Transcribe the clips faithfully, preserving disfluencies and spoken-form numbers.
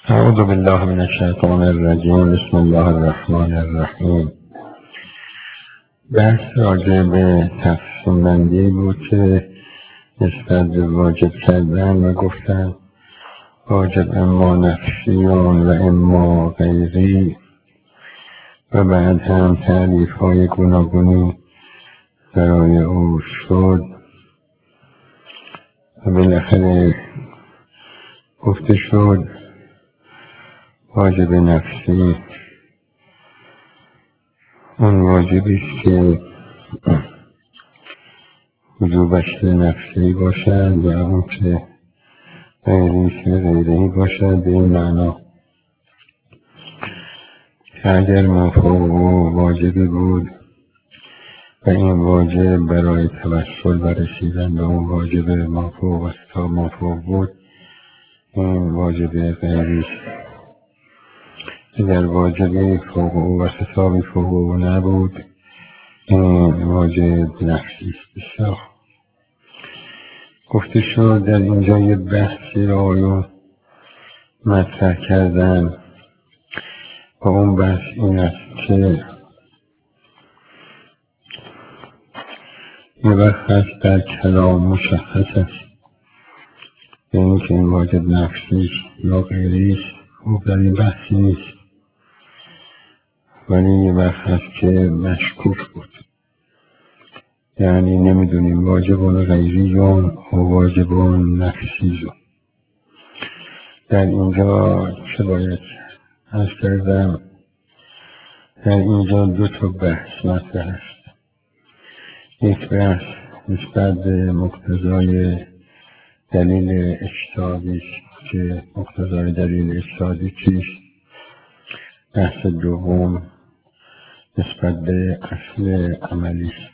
اعوذ بالله من الشیطان الرجیم. بسم الله الرحمن الرحیم. بحث راجع به تقسیم بندی بود که نسبت به واجب کردن و گفتن واجب اما نفسی و اما غیری و بعد هم تعریف های گوناگونی برای او شد و بالاخره گفته شد واجب نفسی اون واجبی است که وجوبش نفسی باشد و اون که غیریش غیری باشد. به این معنا که اگر مفهوم او واجبی بود و این واجب برای توسل و رسیدن به اون واجب مفهوم و تا مفهوم بود، این واجب غیری است. اگر واجبی فوق او و حسابی فوق او نبود، این واجب نفسی است. بسیار گفته شد در اینجا یه بحثی را آیون مطرح کردن و اون بحث این است که یه وقت هست در کلام مشخص است به این که این واجب نفسی یا غیری است، خوب در این بحثی نیست، ولی یه وقت هست که مشکوک بود، یعنی نمیدونیم واجبون غیریون و واجبون نفسیون. در اینجا چه باید از کردم؟ در اینجا دو تا بحث مطرح است. یک بحث نسبت به مقتضای دلیل اجتهادی است که مقتضای دلیل اجتهادی چیست. بحث دوم نسبت به اصل عملی است.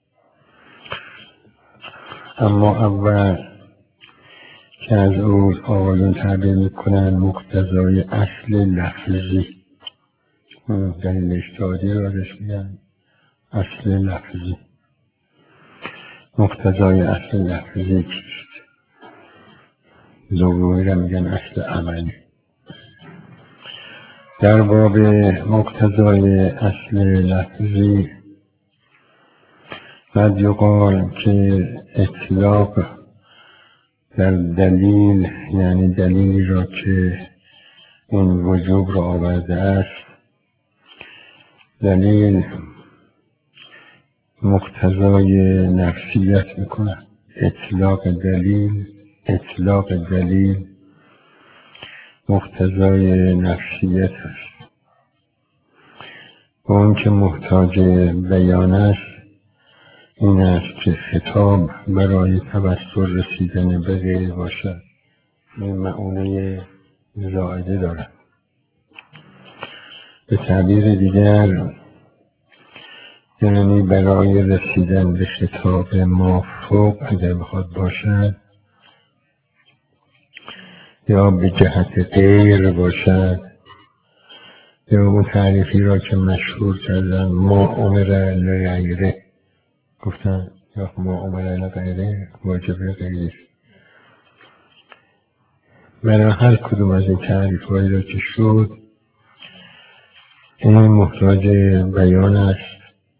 اما اول که از او آقایون تعبیر میکنن مقتضای اصل لفظی، دلیل اجتهادی را بهش میگن اصل لفظی. مقتضای اصل لفظی چیست؟ دومی را میگن اصل عملی. در باب مقتضای اصل لفظی قد یقال که اطلاق در دلیل، یعنی دلیلی را که این وجوب را آورده است، دلیل مقتضای نفسیت میکنه. اطلاق دلیل اطلاق دلیل مقتضای نفسیت است. و اون که محتاج بیان است این است که خطاب برای توسل رسیدن به غیر باشد، این معنی زائده دارد. به تعبیر دیگر یعنی برای رسیدن به خطاب مافوق اگر بخواد باشد یا به جهت غیر باشد، یا اون تعریفی را که مشهور کردن ما امر لغیره، گفتن یا ما امر لغیره واجب غیری. برای هر کدوم از این تعریف هایی را که شد این محتاج بیان است.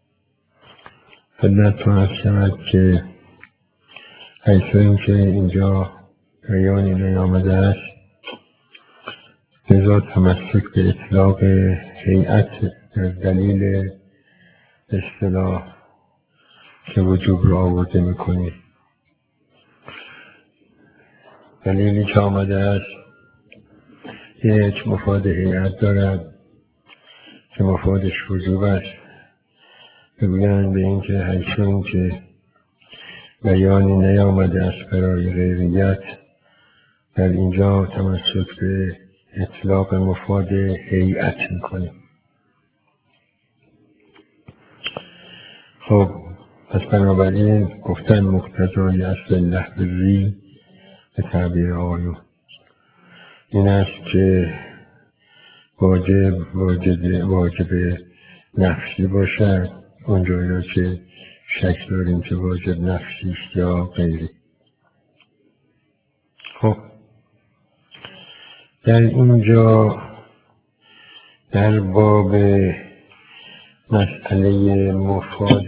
خدمتتون عرض شود که حیث این که اینجا بیانی نیامده است، لذا تمسک به اطلاق هیئت در دلیل اصطلاح که وجوب را آورده میکنی. دلیلی که آمده است یک مفاد هیئت دارد که مفادش وجوب است. بگویند به این که حیث این که بیانی نیامده است برای غیریت، در اینجا تمسک به اطلاق مفاد هیئت میکنیم. خب پس بنابراین گفتن مقتضای اصل لفظی به تعبیر آیون این است که واجب واجب واجب نفسی باشد، اونجایی را که شک داریم که واجب نفسی است یا غیری. خب در اینجا در باب مسئله مفاد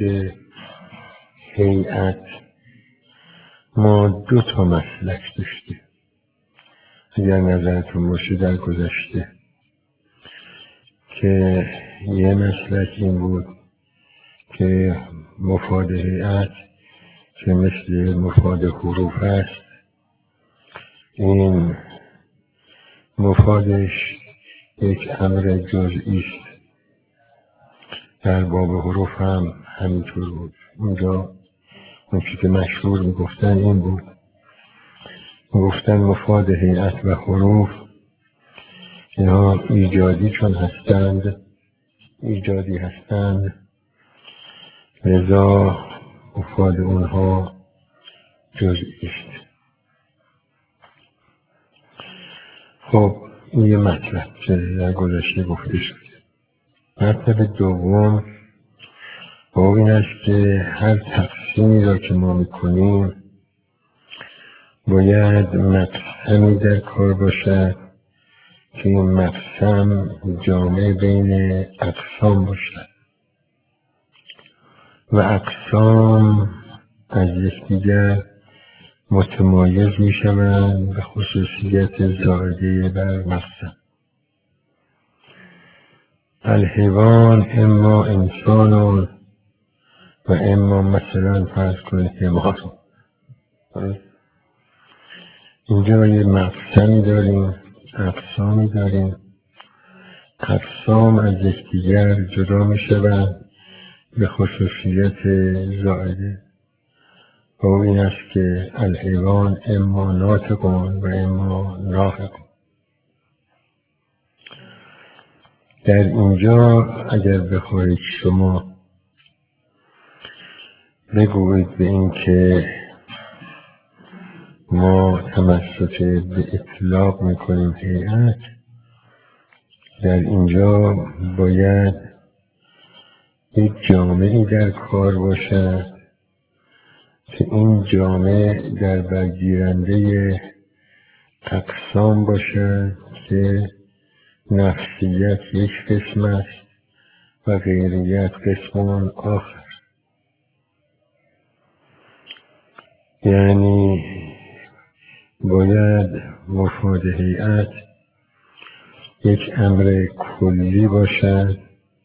هیئت ما دو تا مسلک داشتیم. اگر نظرتون باشه در گذشته که یه مسلک این بود که مفاد هیئت که مثل مفاد حروف است، این مفادش یک امر جزئی است. در باب حروف هم همینطور بود. اونجا اون چیزی که مشهور میگفتن این بود، میگفتن مفاد هیئت و حروف اینها ایجادی چون هستند، ایجادی هستند، لذا مفاد اونها جزئی است. خب این یه مطلب که در گذشته گفته شد. مطلب دوم با این است که هر تقسیمی را که ما میکنیم باید مقسمی در کار باشد که این مقسم جامع بین اقسام باشد و اقسام از یکدیگر متمایز می شوند به خصوصیت زائده بر مقسم. الحیوان اما انسان و اما مثلا فرض کنید حمار. اینجا یه مقسمی داریم، اقسامی داریم، اقسام از یکدیگر جدا می شوند به خصوصیت زائده و این است که الحیوان اما ناطقون و اما ناطقون. در اینجا اگر بخواهید شما بگویید به این که ما تمسک به اطلاق میکنیم هیئت، در اینجا باید یک جامعی در کار باشد که این جامعه در برگیرنده اقسام باشد که نفسیت یک قسم است و غیریت قسم آخر. یعنی باید مفاد هیئت یک امر کلی باشد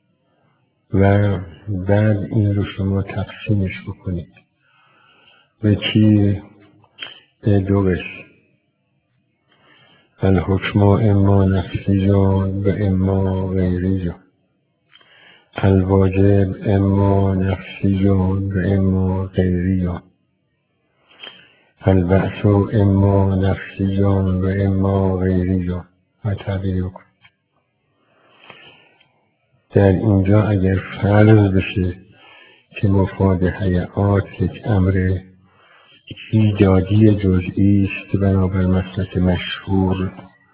و بعد این رو شما تقسیمش بکنید به چی؟ به دو قسم. الحکم اما نفسی و اما غیری، الواجب اما نفسی و اما غیری، البعث اما نفسی و اما غیری و تعبیر بکن. در اینجا اگر فرض بشه که مفاد هیئات یک امر ایجادی جزئی است بنابر مسلک مشهور،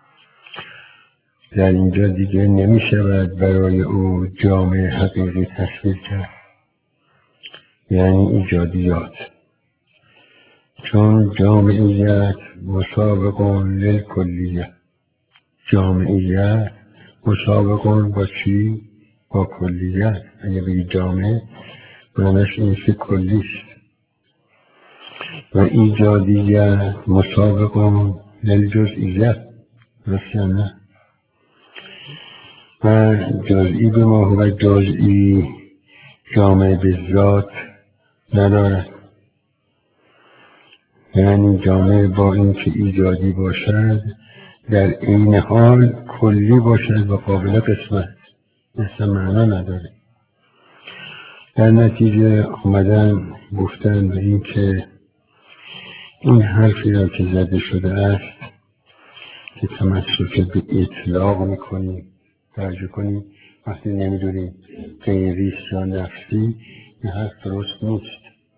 در اینجا دیگه نمی شود برای او جامع حقیقی تصویر کرد، یعنی ایجادیات، چون جامعیت مسابقون للکلیت، جامعیت مسابقون با چی؟ با کلیت. اگه بگی جامع معنیش این که کلیست و ایجادیت مسابقون للجزئیت، درست یا نه؟ و جزئی به ما و جزئی جامع به ذات ندارد، یعنی جامع با این که ایجادی باشد در این حال کلی باشد و قابل قسمت، مثل معنا نداره. در نتیجه آمدن گفتن به این که این حرفی را که زده شده است که تمسک به اطلاق میکنیم، توجه کنیم وقتی نمیدونیم غیریست یا نفسی، این حرف درست نیست.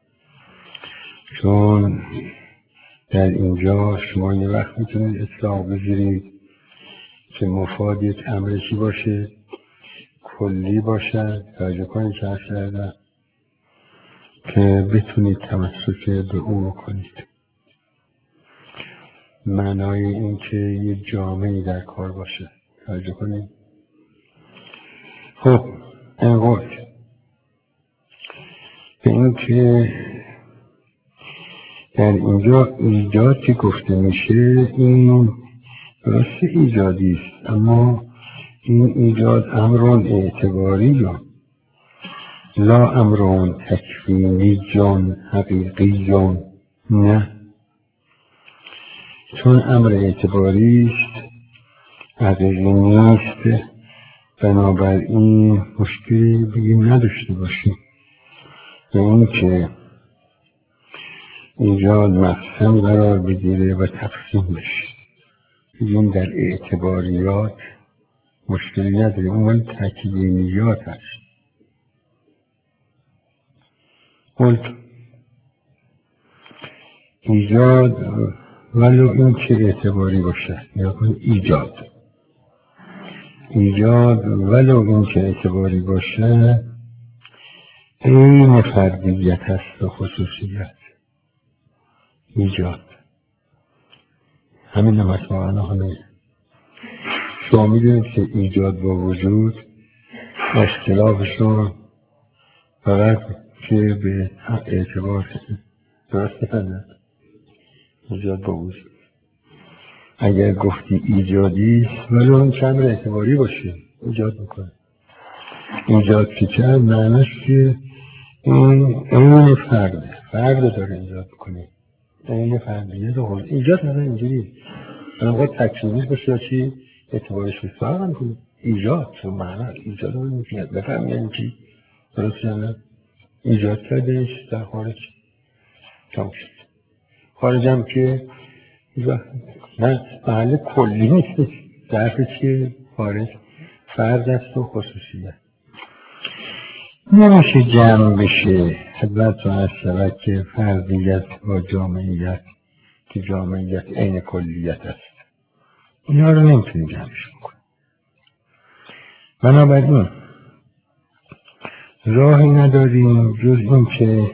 چون در اینجا شما یه وقت میتونید اطلاق بگیرید که مفاد یک امر چی باشه؟ کلی باشد، توجه کنید که حرف کردم، که بتونید تمسک به او کنید. معنای این که یه جامعی در کار باشه. توجه کنید. خب اینقدر به این که در اینجا ایجاد که گفته میشه، این درست ایجادی است، اما این ایجاد امرون اعتباری جان، لا امرون تکوینی جان، حقیقی جان. نه، چون امر اعتباری است، حقیقی نیست، بنابراین مشکلی بگیم نداشته باشیم به این که ایجاد مقسم قرار بگیره و تقسیم بشه. بگیم در اعتباریات مشکلی نداریم، اون تکوینیات هست. قلت ایجاد ولو این که اعتباری باشه، یا کن ایجاد ایجاد ولو این که اعتباری باشه این فردیت هست و خصوصیت. ایجاد همین هم هست معنا همین. شما میدونید که ایجاد با وجود اختلافشون فقط که به اعتبار درست کنه. ایجاد با وجود اگر گفتی ایجادی ولی اون چند اعتباری باشه ایجاد میکنه. ایجاد که چند معنیش که این این فرده فرده داره ایجاد میکنه. این فردیت و ایجاد مثلا اینجوری اما باید تکشیریش باشه یا چی اعتبارش بشه فرق هم کنه. ایجاد چون معنی ایجاد رو میکنه بفهم یعنی چی درست یعنی ایجاد کردش در خارج تمام شد. خارج هم که نه محل کلی نیست، ظرف چیه خارج فرد است و خصوصیت. نمیشه جمع بشه خدمت و از شود که فردیت با جامعیت که جامعیت عین کلیت است. اینا رو نمیتونی جمعش بکنی. بنابراین راهی نداریم جز این که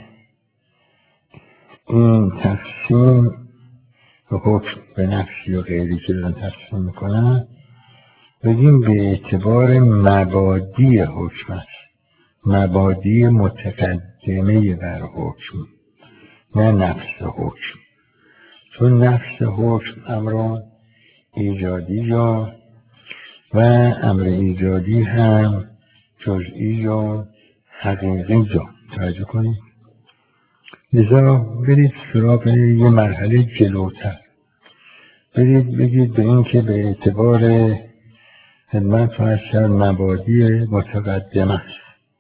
این تقسیم و حکم به نفسی و غیری که دارن تقسیم میکنن بگیم به اعتبار مبادی حکم است، مبادی متقدمه بر حکم، نه نفس حکم. چون نفس حکم امران ایجادی جا و امر ایجادی هم جزئی جا حقیقی جا. توجه کنید. لذا برید سراغ یه مرحله جلوتر، برید بگید به این که به اعتبار خدمت و اثر مبادی متقدمه است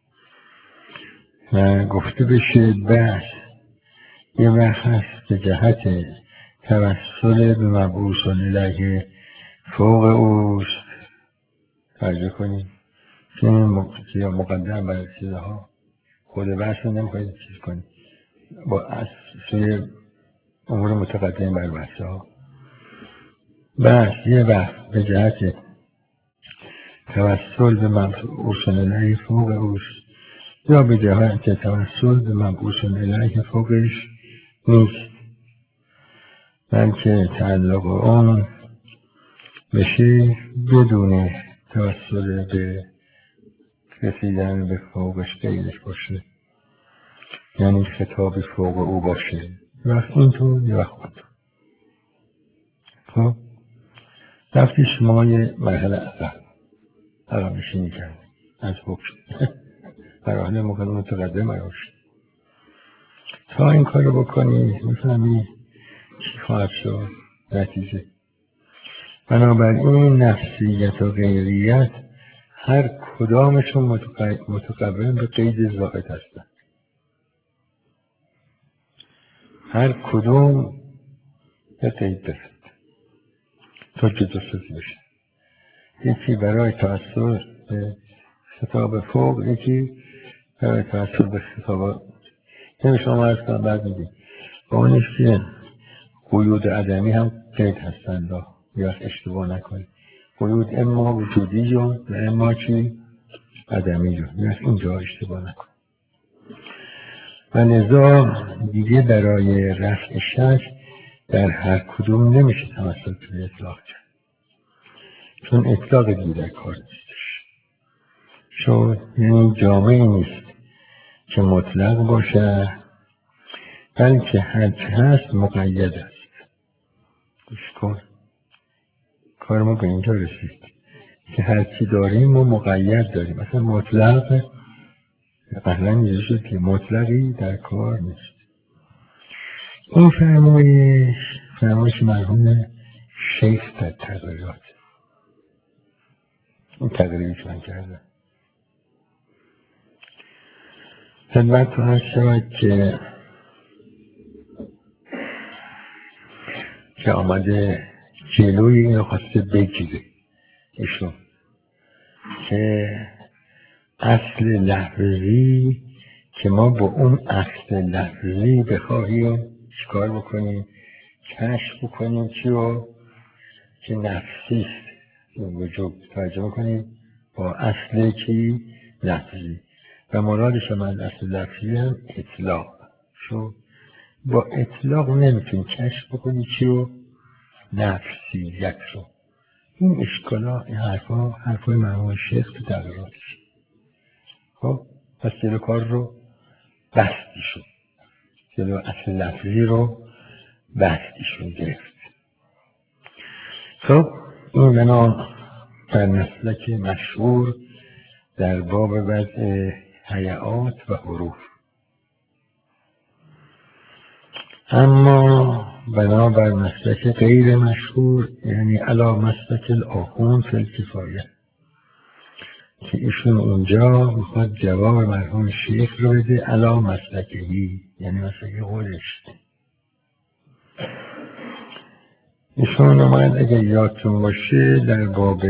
و گفته بشه بس یه وقت هست به جهت توسل به مبعوث الیه فوق اوست. توجه کنید که این مقدم برای چیزها خود بحث رو نمیخواید چیز کنید با اصل امور متقدم بر بحثه ها. بس یه وقت به جهت توسل به مبعوث الیه فوق اوست یا به جهت توسل به مبعوث الیه فوقش نیست، بلکه تعلق آن بشه بدون توسل به رسیدن به فوقش غیرش باشه، یعنی خطاب فوق او باشه. وقت اینطور یه وقت اونطور. خب رفتی شما یه مرحله عقب عقب نشینی کرد از حکم مراحل مقدم متقدم براش. تا این کار رو بکنی میفهمی چی خواهد شد نتیجه. بنابراین نفسیت و غیریت هر کدامشون متقابل به قید زائد هستند. هر کدوم به قید دارد تا جداسازی بشه. یکی برای توسل به خطاب فوق، یکی برای توسل به خطاب یعنی شما عرض کنم بعد میگیم با اونش که قیود عدمی هم قید هستند یا اشتباه نکنید. قیود اما وجودی جون و اما چی؟ عدمی جون. یا اینجا اشتباه نکنید. و لذا دیگه برای رفع شک در هر کدوم نمیشه تمسک به اطلاق کرد، چون اطلاق دیگه در کار نیستش. چون یعنی جامعه نیست که مطلق باشه، بلکه هرچه هست مقید است. گوش کن، کار ما به اینجا رسید که هرچی داریم ما مقید داریم. مثلا مطلق قبلا اینجا شد که مطلقی در کار نیست. این فرمایش فرمایش مرحوم شیخ در تغییرات، این تغییری که من کردم خدمت تو هست شود که که آمده جلوی این رو خواسته بگیره ایشون که اصل لفظی که ما با اون اصل لفظی بخواهیم چیکار بکنیم؟ کشف بکنیم چی رو؟ که نفسیست وجود ترجمه کنیم با اصل چی؟ لفظی. و مرادش من اصل لفظی هم اطلاق. شو با اطلاق نمیتونیم کشف بکنیم چی رو؟ نفسیت رو. این اشکالا، این حرفا حرفای مرحوم شیخ تو تغییراتش. خب پس جلو کار رو بستیشون، جلو اصل لفظی رو بستیشون گرفت. خب این بنا در مسلک مشهور در باب وضع هیئات و حروف. اما بنابر مسلک غیر مشهور، یعنی علا مسلک الاخون فی الکفایه، که ایشون اونجا میخواد جواب مرحوم شیخ رو بده علا مسلکهی، یعنی مسلک خودش. ایشون اومد اگه یادتون باشه در باب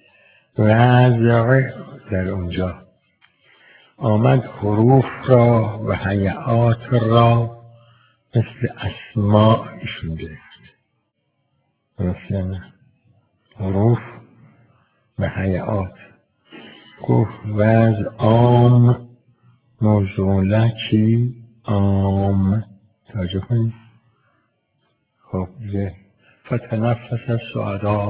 وضع در اونجا آمد حروف را و هیئات را مثل اسماء ایشون گرفت. درست یا نه؟ حروف و هیئات گفت وضع عام موضوع چی؟ عام. توجه کنید. خب دیگه فتنفس السعداء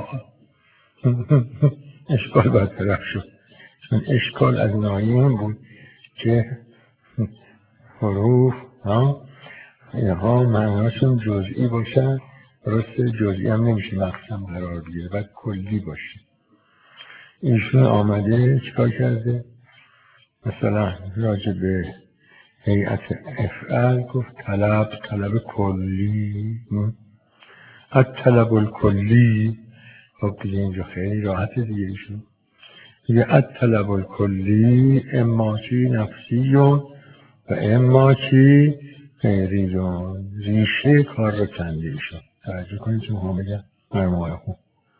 اشکال باید طرف شد، چون اشکال از ناحیه بود که حروف ها اینها معناشون جزئی باشن. درست جزئی هم نمیشه مقسم قرار بگیره، باید کلی باشه. ایشون آمده چیکار کرده؟ مثلا راجع به هیئت افعال گفت طلب طلب کلی، الطلب الکلی. خب دیگه اینجا خیلی راحت دیگه ایشون دیگه الطلب الکلی اما چی نفسی و اما چی غیری جان. ریشه کار رو کنده ایشون. توجه کنید چون هم بگم مرموهای خون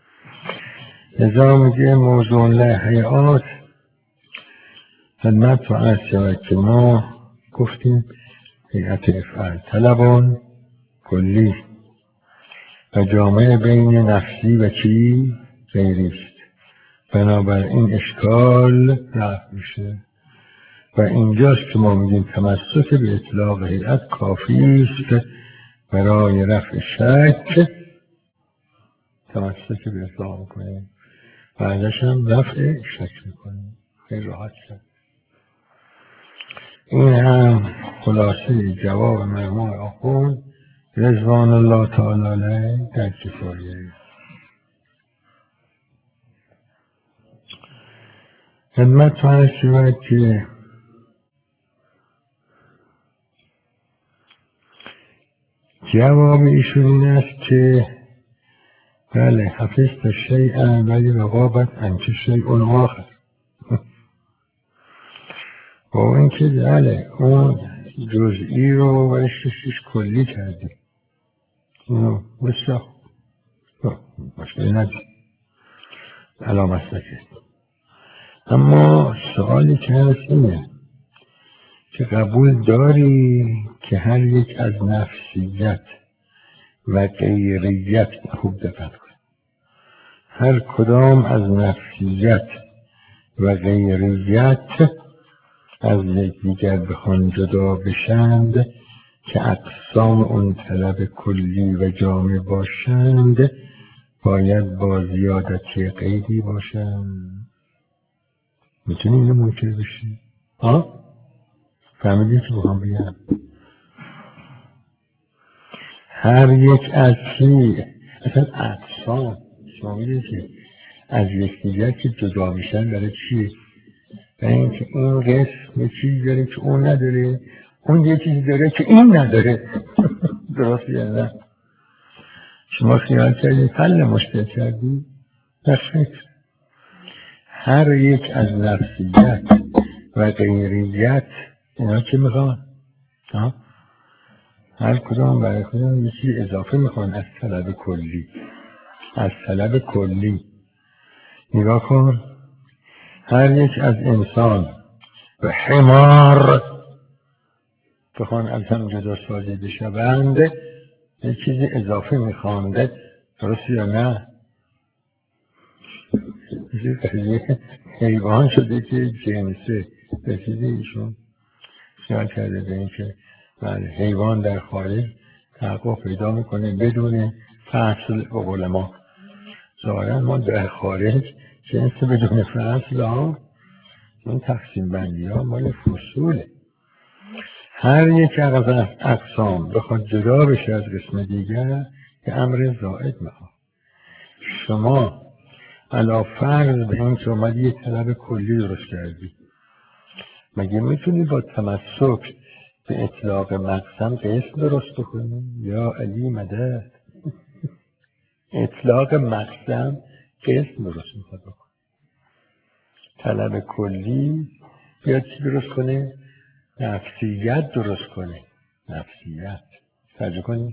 لذا میگه موضوع لحیات خدمت تو عرض شود که ما گفتیم هیئت افعال طلبان کلی و جامعه بین نفسی و چی غیریست. بنابراین اشکال رفع میشه و اینجاست که ما میگیم تمسک به اطلاق هیئت کافی است برای رفع شک. تمسک به اطلاق میکنیم بعدش هم رفع شک میکنیم. خیلی راحت شد. این هم خلاصه جواب مرحوم آخوند رضوان الله تعالی علیه در کفایه. خدمت فرض شود که جواب ایشون این است که بله حفظت شیئا ولی رقابت انچه شیء آخر. با اینکه بله اون جزئی رو برشتش کلی کردی، اینو بسیار مشکلی ندید علامت مسلکه. اما سوالی که هست اینه که قبول داری که هر یک از نفسیت و غیریت، خوب دقت کن، هر کدام از نفسیت و غیریت از یکدیگر بخوان جدا بشند که اقسام اون طلب کلی و جامع باشند باید با زیادتی قیدی باشند. میتونی اینو منکر بشی؟ ها؟ فهمیدی که بخوام بگم هر یک از چی اصلا اقسام شما میدونی که از یکدیگر که جدا میشن برای چی؟ برای اینکه این قسم یه چیزی داره که اون نداره، اون یه چیزی داره که این نداره. درست یا نه؟ شما خیال کردید حل مشکل کردی؟ در فکر هر یک از نفسیت و غیریت اینا که میخوان هر کدام برای کدام یه چیز اضافه میخوان از طلب کلی. از طلب کلی نگاه کن، هر یک از انسان و حمار بخوان از هم جدا سازیده شوند یه چیز اضافه میخوانده. درست یا نه؟ یه حیوان شده که جنسه رسیده ایشون خیال کرده به این که حیوان در خارج تحقق پیدا میکنه بدون فصل. به قول ما ظاهرا ما در خارج جنس بدون فصل ها، این تقسیم بندی ها مال فصوله. هر یک از اقسام بخواد جدا بشه از قسم دیگر که امر زائد میخواد. شما علا فرض به این که اومدی یه طلب کلی درست کردی، مگه میتونی با تمسک به اطلاق مقسم قسم درست کنی؟ یا علی مدد اطلاق مقسم قسم درست میخواد بکن. طلب کلی بیاد چی درست کنه؟ نفسیت درست کنه. نفسیت توجه کنی؟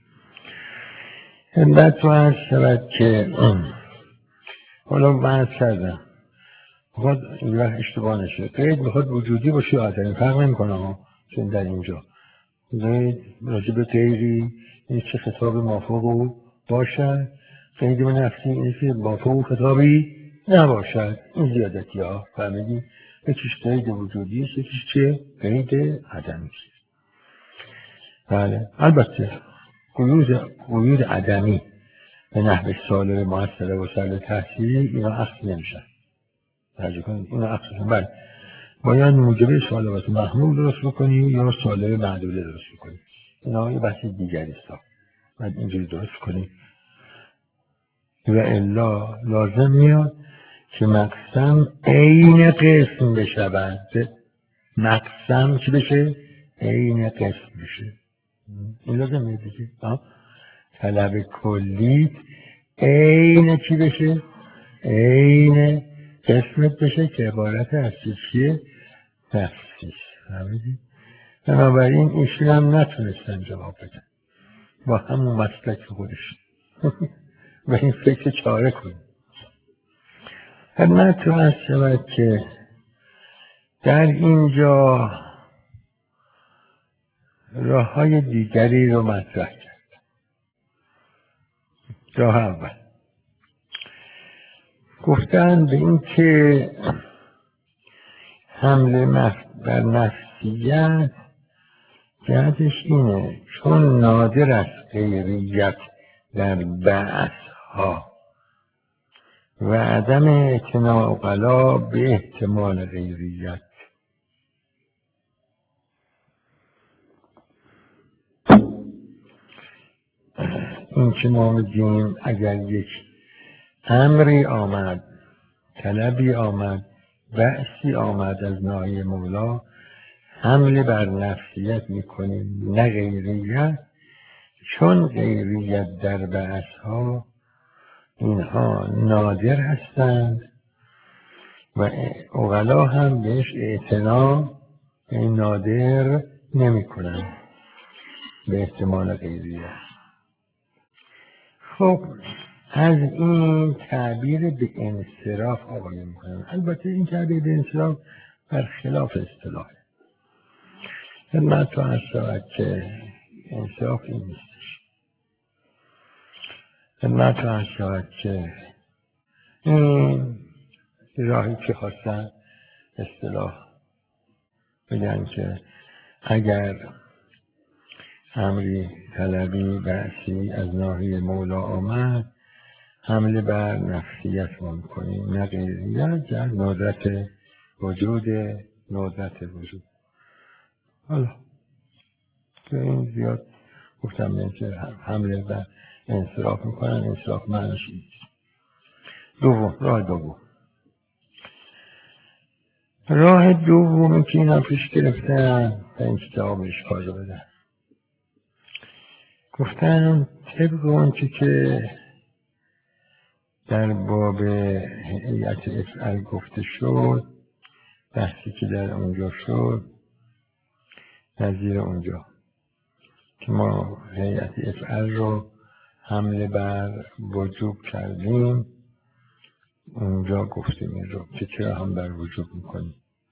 بعد تو هست شود که حالا بحث کردم میخواد این وقت اشتباه نشه، قید میخواد وجودی باشه یا عدمی فرق نمیکنه ها. چون در اینجا قید راجع به غیری این چه خطاب مافوق باشد، قید به نفسی این که مافوق خطابی نباشد. این زیادتی ها فهمیدی؟ یکیش قید وجودی است، یکیش چه؟ قید عدمی است. بله البته قیود عدمی به نحو سالب مؤثره و سالب تحصیلی اینا اخذ نمیشن. توجه کنید اینا اخذ نمیشن. بله باید موجب سالبت محمول درست بکنی یا سالب معدوله درست بکنی. اینا یه بحث دیگری است. باید اینجوری درست کنی و الا لازم میاد که مقسم عین قسم بشود. مقسم چی بشه؟ عین قسم بشه. این لازم میاد دیگه. طلب کلی عین چی بشه؟ عین قسمت بشه که عبارت از چیه؟ نفسی. فهمیدی؟ بنابراین ایشون هم نتونستن جواب بدن با همون مسلک خودش و این فکر چاره کنیم. خدمت تو هست شود که در اینجا راه های دیگری رو مطرح کرد. راه اول گفتن به این که حمله بر نفسیت جهتش اینه چون نادر است غیریت در بعث ها و عدم اعتناء عقلا به احتمال غیریت. این که ما میگیم اگر یک امری آمد، طلبی آمد، بعثی آمد از ناحیه مولا، حمله بر نفسیت میکنیم نه غیریت، چون غیریت در بعث ها اینها نادر هستند و عقلا هم بهش اعتنا نادر نمی کنند به احتمال غیریت. خب از این تعبیر به انصراف آقای میکنن. البته این تعبیر به انصراف برخلاف اصطلاحه. خدمت تو عرض شود که انصراف این نیستش. خدمت تو عرض شود که این راهی که خواستن اصطلاح بگن که اگر امری طلبی بعثی از ناحیه مولا آمد، حمله بر نفسیت ما میکنیم، نه غیریت در ندرت وجود ندرت وجود. حالا که این زیاد گفتم نه که حمله بر انصراف میکنن، انصراف معنیش نیست. دوم، راه دوم راه دومی که اینا پیش گرفتن به این کتاب اشکال رو بدن، گفتن طبق اونچه که در باب هیئت افعل گفته شد، بحثی که در اونجا شد نظیر اونجا که ما هیئت افعل رو حمله بر وجوب کردیم، اونجا گفتیم این رو که چرا هم بر وجوب میکنیم.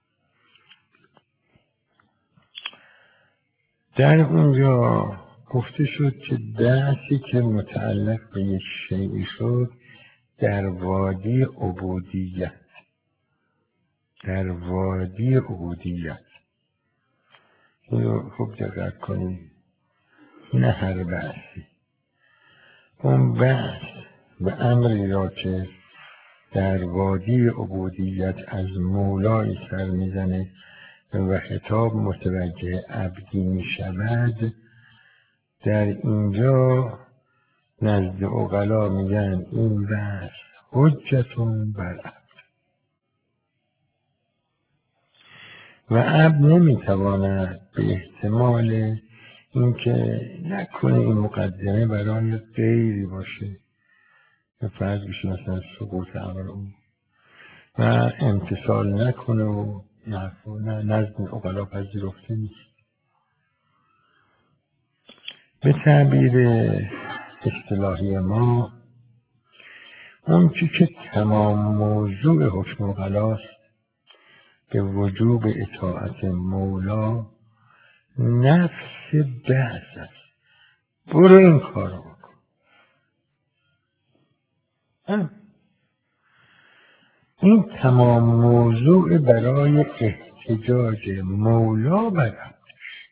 در اونجا گفته شد که بحثی که متعلق به یک شیعی شد در وادی عبودیت، در وادی عبودیت این رو خوب دقت کنید، نه هر بحثی، اون بحث و امری را که در وادی عبودیت از مولای سر میزنه و خطاب متوجه عبدی می شود، در اینجا نزد عقلا میگن این بحث حجتون بر عبد و عبد نمیتواند به احتمال اینکه نکنه این مقدمه برای غیری باشه که فرض بشه مثلا سقوط امر اون و امتثال نکنه و نه نزد عقلا پذیرفته نیست. به تعبیر اصطلاحی ما اون چی که تمام موضوع حکم عقلاست به وجوب اطاعت مولا نفس بحث است، برو این کار رو بکن. این تمام موضوع برای احتجاج مولا بر عبدش،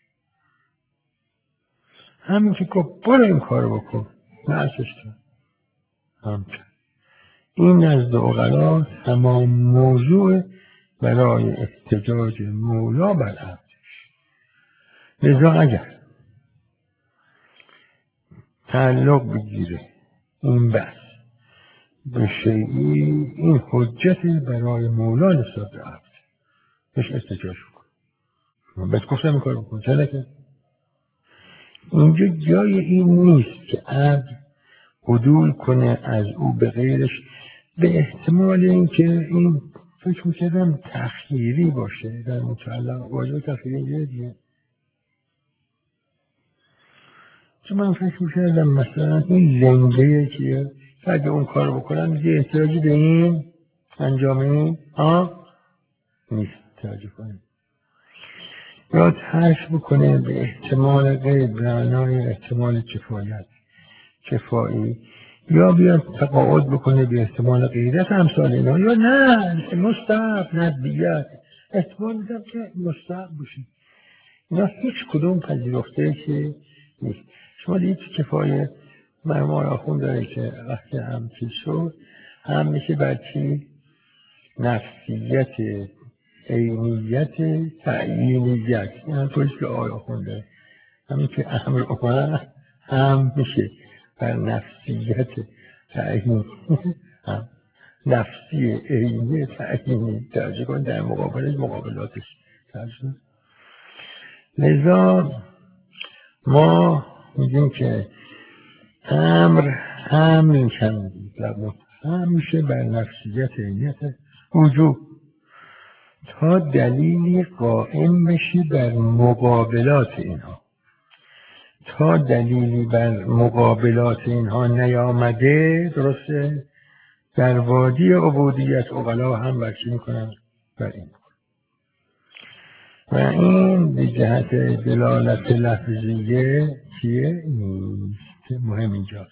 همین که گفت برو این کار رو بکن نفسش همچنین. این نزد عقلا تمام موضوع برای احتجاج مولا بر عبدش. لذا اگر تعلق بگیره این بحث به شیعی، این حجت برای مولا نسبت به عبد، بهش احتجاج بکن. من بهت گفتم این کار بکن، چرا که اینجا جای این نیست که عبد عدول کنه از او به غیرش، به احتمال اینکه این فکر میکردم تخییری باشه در متعلق واجب تخییری دیگه، چون من فکر میکردم مثلا این لنگه که اگه اون کار بکنم دیگه احتیاجی به این انجام این ها نیست توجه کنیم، یا ترک بکنه به احتمال غیر معنای احتمال کفایت کفایی، یا بیاد تقاعد بکنه به احتمال غیرت امثال اینا، یا نه مستحب ندبیت احتمال میدم که مستحب باشی. اینا هیچ کدوم پذیرفته که نیست. شما دید کفایه مرمار آخون داره که وقتی هم چیز شد هم میشه بر چی؟ نفسیت عینیت تعیینیت، این هم تویش که آیا خونده همین که امر اومد هم میشه بر نفسیت تعیینی هم نفسی عینی تعیینی درجه کن در مقابلش مقابلاتش درجه. لذا ما میگیم که امر هم هم میشه بر نفسیت عینیت وجوب تا دلیلی قائم بشی بر مقابلات اینها. تا دلیلی بر مقابلات اینها نیامده، درسته در وادی عبودیت عقلا هم برچی میکنن بر این، و این به جهت دلالت لفظیه چیه نیست. مهم اینجاست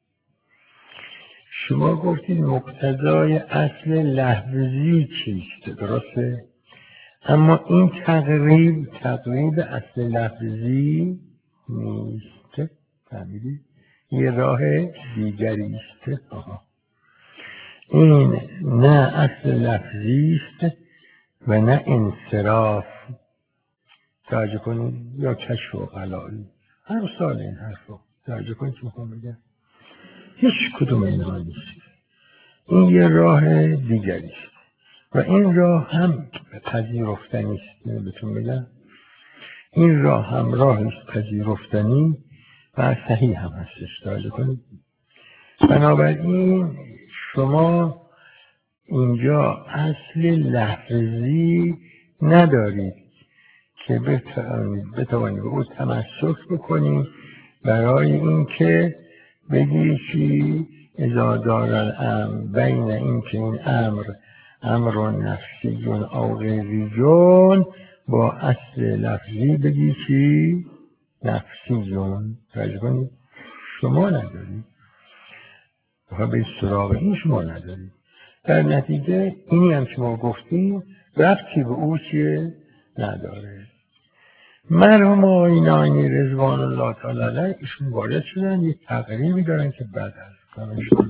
شما گفتید مقتضای اصل لفظی چیست، درسته؟ اما این تقریب تقریب اصل لفظی نیست. فهمیدی؟ یه راه دیگری است. آها. این نه اصل لفظی است و نه انصراف. توجه کنید، یا کشف و قلال، هر سال این حرف رو توجه کنید که میخوام بگم هیچ کدوم اینها نیست. این یه راه دیگری است و این راه هم پذیرفتنی است. بهتون بگم این راه هم راهی پذیرفتنی و صحیح هم هستش. توجه کنید. بنابراین شما اینجا اصل لفظی ندارید که بتوانید بتوانید به او تمسک بکنید برای اینکه بگی که اذا دار الامر بین اینکه این امر امر نفسی او غیریون با اصل لفظی بگی که نفسیون. توجه کنید. شما ندارید، بخواه به سراغ این شما ندارید. در نتیجه اینی هم که ما گفتیم ربطی به او چیه نداره. مرحوم آقای ناینی رضوان الله تعالی علیه ایشون وارد شدن، یه تقریبی دارن که بعد از